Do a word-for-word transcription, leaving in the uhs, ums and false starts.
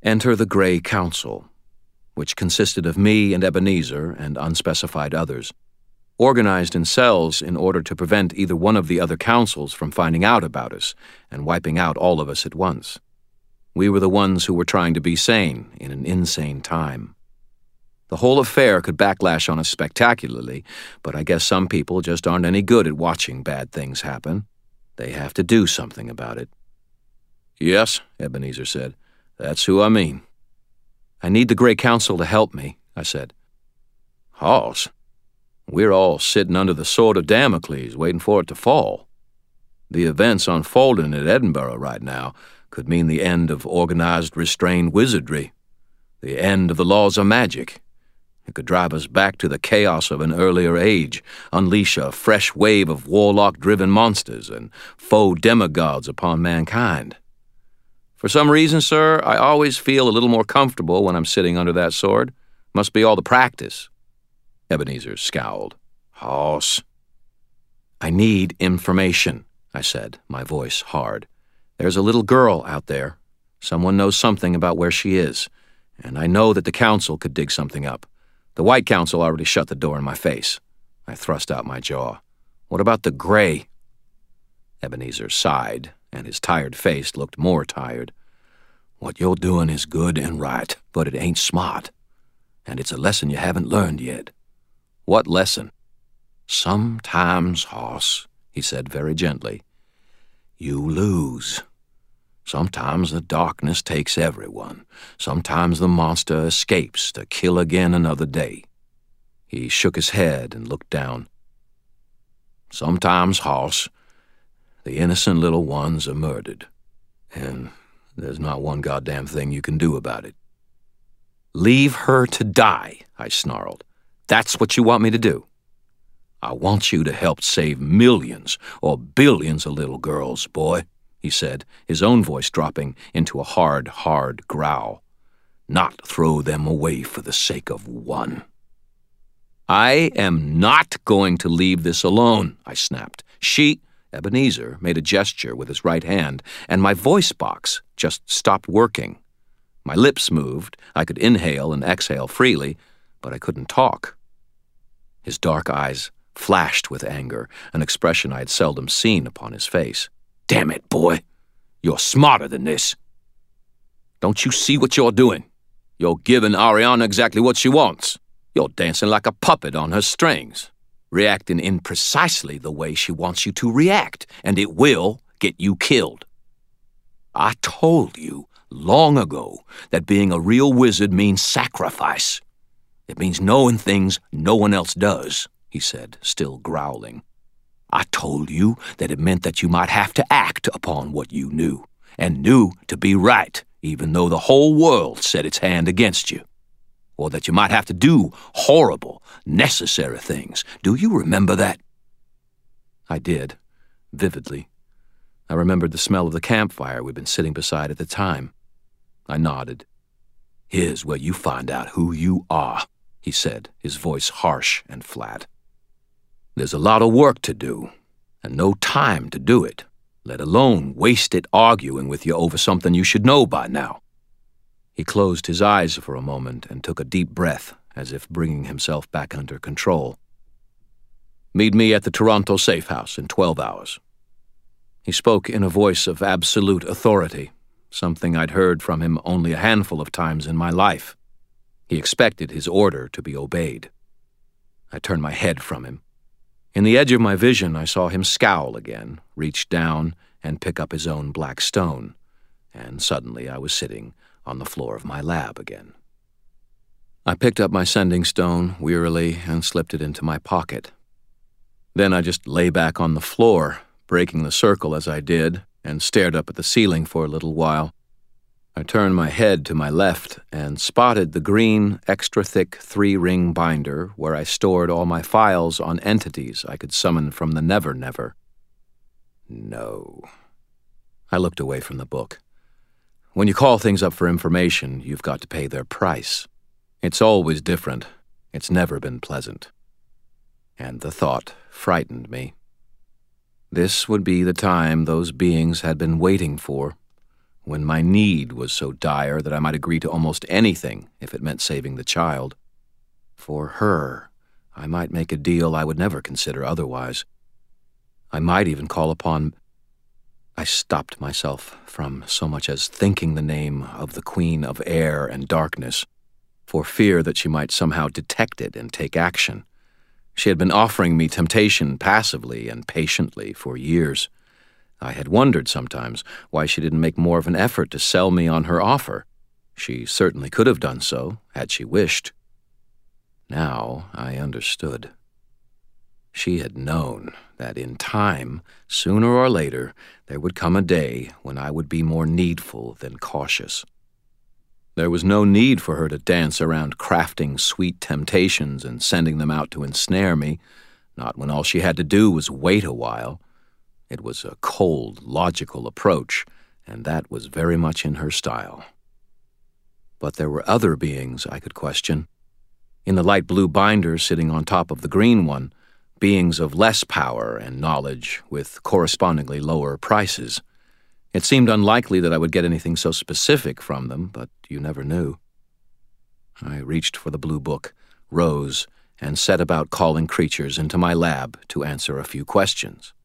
Enter the Grey Council, which consisted of me and Ebenezer and unspecified others, organized in cells in order to prevent either one of the other councils from finding out about us and wiping out all of us at once. We were the ones who were trying to be sane in an insane time. The whole affair could backlash on us spectacularly, but I guess some people just aren't any good at watching bad things happen. They have to do something about it. "Yes," Ebenezer said. "That's who I mean." "I need the Grey Council to help me," I said. "Hoss, we're all sitting under the sword of Damocles waiting for it to fall. The events unfolding at Edinburgh right now could mean the end of organized, restrained wizardry, the end of the laws of magic. It could drive us back to the chaos of an earlier age, unleash a fresh wave of warlock-driven monsters and faux demigods upon mankind. For some reason, sir, I always feel a little more comfortable when I'm sitting under that sword. Must be all the practice." Ebenezer scowled. "Hoss." "I need information," I said, my voice hard. "There's a little girl out there. Someone knows something about where she is, and I know that the council could dig something up. The White Council already shut the door in my face." I thrust out my jaw. "What about the Grey?" Ebenezer sighed, and his tired face looked more tired. "What you're doing is good and right, but it ain't smart. And it's a lesson you haven't learned yet." "What lesson?" "Sometimes, Hoss," he said very gently, "you lose. Sometimes the darkness takes everyone. Sometimes the monster escapes to kill again another day." He shook his head and looked down. "Sometimes, Hoss, the innocent little ones are murdered, and there's not one goddamn thing you can do about it." "Leave her to die," I snarled. "That's what you want me to do?" "I want you to help save millions or billions of little girls, boy," he said, his own voice dropping into a hard, hard growl. "Not throw them away for the sake of one." "I am not going to leave this alone," I snapped. She, Ebenezer, made a gesture with his right hand, and my voice box just stopped working. My lips moved, I could inhale and exhale freely, but I couldn't talk. His dark eyes flashed with anger, an expression I had seldom seen upon his face. "Damn it, boy. You're smarter than this. Don't you see what you're doing? You're giving Ariana exactly what she wants. You're dancing like a puppet on her strings, reacting in precisely the way she wants you to react, and it will get you killed. I told you long ago that being a real wizard means sacrifice. It means knowing things no one else does," he said, still growling. "I told you that it meant that you might have to act upon what you knew, and knew to be right, even though the whole world set its hand against you. Or that you might have to do horrible, necessary things. Do you remember that?" I did, vividly. I remembered the smell of the campfire we'd been sitting beside at the time. I nodded. "Here's where you find out who you are," he said, his voice harsh and flat. "There's a lot of work to do, and no time to do it, let alone waste it arguing with you over something you should know by now." He closed his eyes for a moment and took a deep breath, as if bringing himself back under control. "Meet me at the Toronto safe house in twelve hours. He spoke in a voice of absolute authority, something I'd heard from him only a handful of times in my life. He expected his order to be obeyed. I turned my head from him. In the edge of my vision, I saw him scowl again, reach down and pick up his own black stone, and suddenly I was sitting on the floor of my lab again. I picked up my sending stone wearily and slipped it into my pocket. Then I just lay back on the floor, breaking the circle as I did, and stared up at the ceiling for a little while. I turned my head to my left and spotted the green, extra-thick three-ring binder where I stored all my files on entities I could summon from the Never Never. No. I looked away from the book. When you call things up for information, you've got to pay their price. It's always different. It's never been pleasant. And the thought frightened me. This would be the time those beings had been waiting for, when my need was so dire that I might agree to almost anything if it meant saving the child. For her, I might make a deal I would never consider otherwise. I might even call upon... I stopped myself from so much as thinking the name of the Queen of Air and Darkness, for fear that she might somehow detect it and take action. She had been offering me temptation passively and patiently for years. I had wondered sometimes why she didn't make more of an effort to sell me on her offer. She certainly could have done so, had she wished. Now I understood. She had known that in time, sooner or later, there would come a day when I would be more needful than cautious. There was no need for her to dance around crafting sweet temptations and sending them out to ensnare me, not when all she had to do was wait a while. It was a cold, logical approach, and that was very much in her style. But there were other beings I could question. In the light blue binder sitting on top of the green one, beings of less power and knowledge with correspondingly lower prices. It seemed unlikely that I would get anything so specific from them, but you never knew. I reached for the blue book, rose, and set about calling creatures into my lab to answer a few questions.